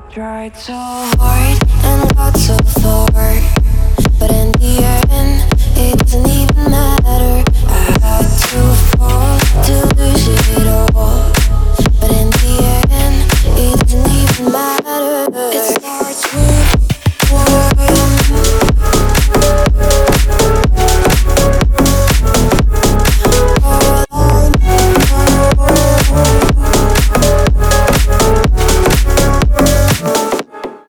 Tried so hard and got so far, but in the end, it doesn't even matter. I had to fall to lose it all, but in the end, it doesn't even matter. It's